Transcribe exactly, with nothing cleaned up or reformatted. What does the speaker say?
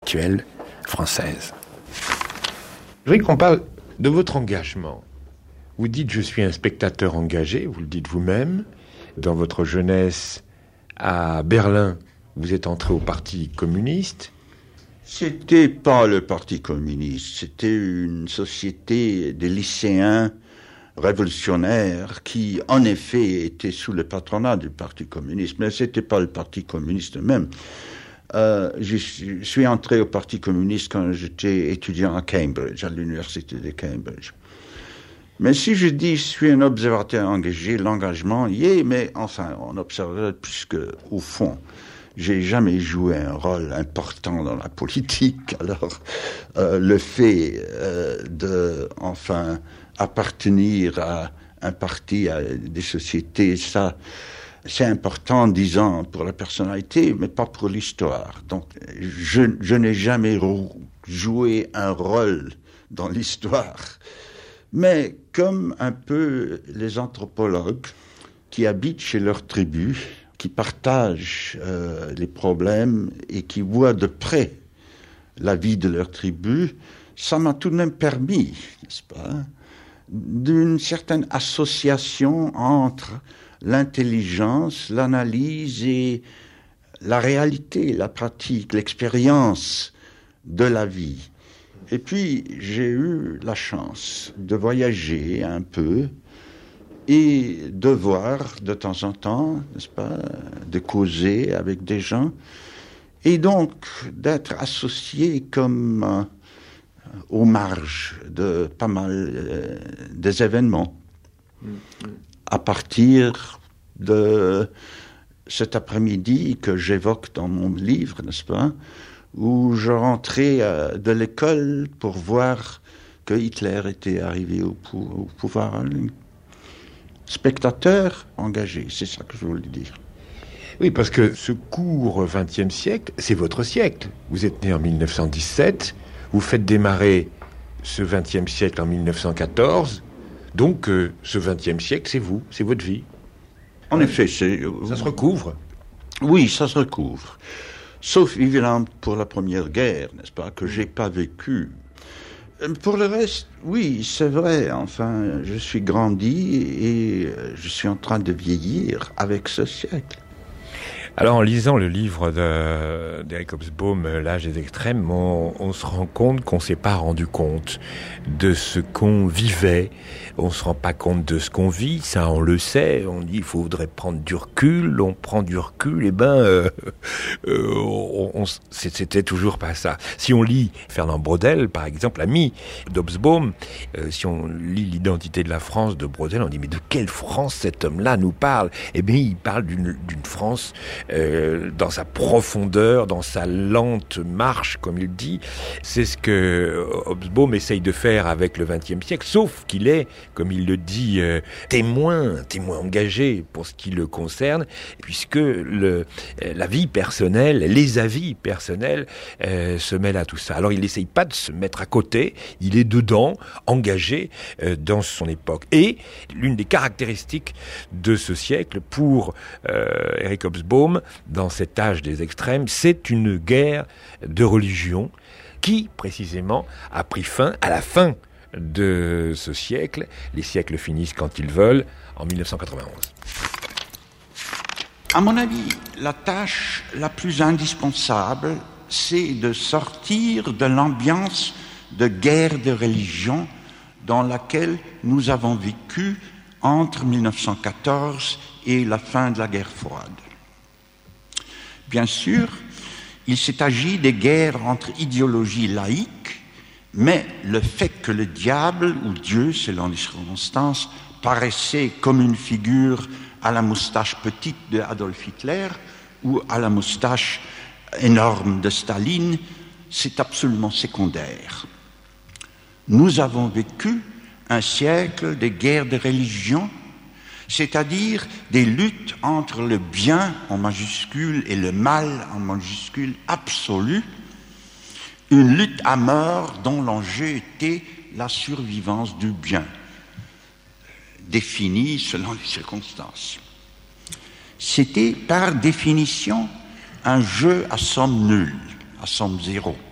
intellectuelle française. Je voudrais qu'on parle de votre engagement. Vous dites « je suis un spectateur engagé », vous le dites vous-même. Dans votre jeunesse, à Berlin, vous êtes entré au Parti communiste. C'était pas le Parti communiste, c'était une société des lycéens révolutionnaires qui, en effet, étaient sous le patronat du Parti communiste, mais c'était pas le Parti communiste même. Euh, je suis entré au Parti communiste quand j'étais étudiant à Cambridge, à l'université de Cambridge. Mais si je dis je suis un observateur engagé, l'engagement y est, mais enfin, on observe puisque, au fond, j'ai jamais joué un rôle important dans la politique. Alors, euh, le fait euh, de, enfin, appartenir à un parti, à des sociétés, ça, c'est important, disons, pour la personnalité, mais pas pour l'histoire. Donc, je, je n'ai jamais joué un rôle dans l'histoire. Mais comme un peu les anthropologues qui habitent chez leur tribu, qui partagent euh, les problèmes et qui voient de près la vie de leur tribu, ça m'a tout de même permis, n'est-ce pas, d'une certaine association entre l'intelligence, l'analyse et la réalité, la pratique, l'expérience de la vie. Et puis, j'ai eu la chance de voyager un peu et de voir de temps en temps, n'est-ce pas, de causer avec des gens, et donc d'être associé comme euh, aux marges de pas mal euh, des événements. Mm-hmm. À partir de cet après-midi que j'évoque dans mon livre, n'est-ce pas, où je rentrais euh, de l'école pour voir que Hitler était arrivé au, pou- au pouvoir. Spectateur engagé, c'est ça que je voulais dire. Oui, parce que ce court vingtième siècle, c'est votre siècle. Vous êtes né en mille neuf cent dix-sept, vous faites démarrer ce vingtième siècle en mille neuf cent quatorze, donc euh, ce vingtième siècle, c'est vous, c'est votre vie. En effet, c'est... Ça se recouvre. Oui, ça se recouvre. Sauf évidemment pour la Première Guerre, n'est-ce pas, que j'ai pas vécu. Pour le reste, oui, c'est vrai, enfin, je suis grandi et je suis en train de vieillir avec ce siècle. Alors, en lisant le livre de, d'Eric Hobsbawm, L'âge des extrêmes, on, on se rend compte qu'on s'est pas rendu compte de ce qu'on vivait. On se rend pas compte de ce qu'on vit, ça on le sait. On dit il faudrait prendre du recul, on prend du recul, et ben, euh, euh, on, on, c'était toujours pas ça. Si on lit Fernand Braudel, par exemple, ami d'Hobsbawm, euh, si on lit l'identité de la France de Braudel, on dit mais de quelle France cet homme-là nous parle? Eh bien, il parle d'une, d'une France Euh, dans sa profondeur, dans sa lente marche, comme il dit. C'est ce que Hobsbawm essaye de faire avec le vingtième siècle, sauf qu'il est, comme il le dit, euh, témoin, témoin engagé pour ce qui le concerne, puisque le, la vie personnelle, les avis personnels euh, se mêlent à tout ça. Alors il n'essaye pas de se mettre à côté, il est dedans, engagé euh, dans son époque. Et l'une des caractéristiques de ce siècle, pour euh, Eric Hobsbawm, dans cet âge des extrêmes, c'est une guerre de religion qui, précisément, a pris fin à la fin de ce siècle. Les siècles finissent quand ils veulent, en dix-neuf cent quatre-vingt-onze. À mon avis, la tâche la plus indispensable, c'est de sortir de l'ambiance de guerre de religion dans laquelle nous avons vécu entre dix-neuf cent quatorze et la fin de la guerre froide. Bien sûr, il s'est agi des guerres entre idéologies laïques, mais le fait que le diable, ou Dieu, selon les circonstances, paraissait comme une figure à la moustache petite de Adolf Hitler ou à la moustache énorme de Staline, c'est absolument secondaire. Nous avons vécu un siècle de guerres de religion, c'est-à-dire des luttes entre le bien en majuscule et le mal en majuscule absolue, une lutte à mort dont l'enjeu était la survivance du bien, définie selon les circonstances. C'était par définition un jeu à somme nulle, à somme zéro.